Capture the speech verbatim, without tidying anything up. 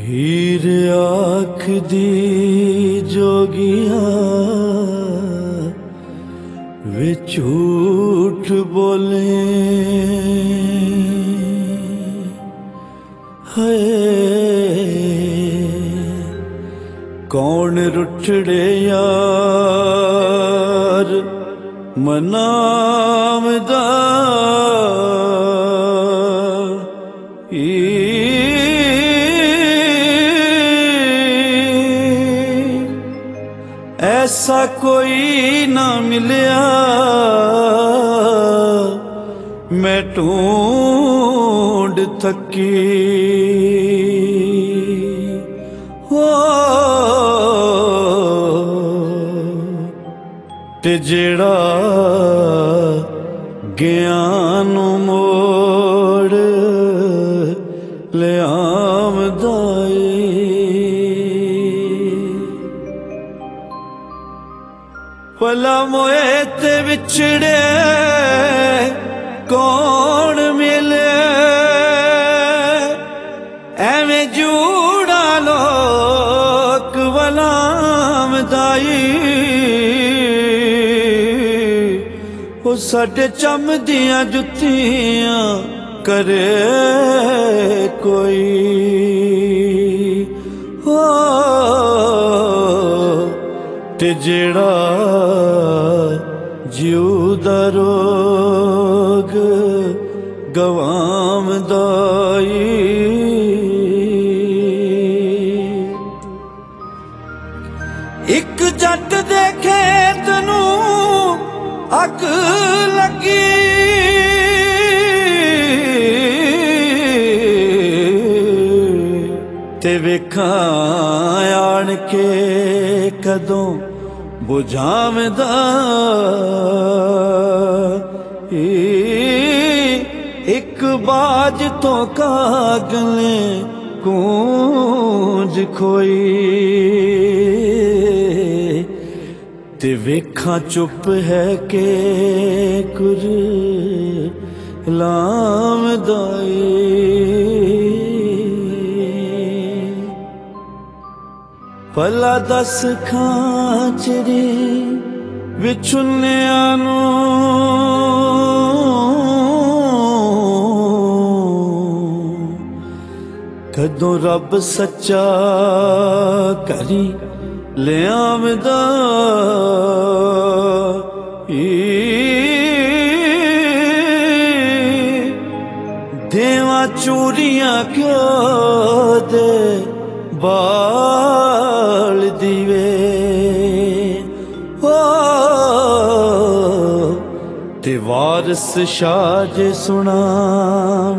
हीर आँख दी जोगिया वे झूठ बोले है कौन रुठड़े यार मनावदा ऐसा कोई ना मिलिया मैं ढूंढ थकी हो ते जेड़ा ज्ञान मोड़ ले आमदा भला मोए ते विछड़े कौन मिले एवें जूड़ा लोक वलामदाई ओ साडे चम दियां जुत्तियां करे कोई हो ते जेड़ा जीव दा रोग गवामदाई एक जट दे खेत नू अग लगी ते वेखां आण के कदों बुझावदा एक बाज तो कागले कूंज खोई ते वेखां चुप है के कुर लामदाई भला दस खांचरी विछुनिया नू कदों रब सच्चा करी ले आमदा देवा चूरियां क्यों दे बाल दीवे हो ते वारस शाह जे सुना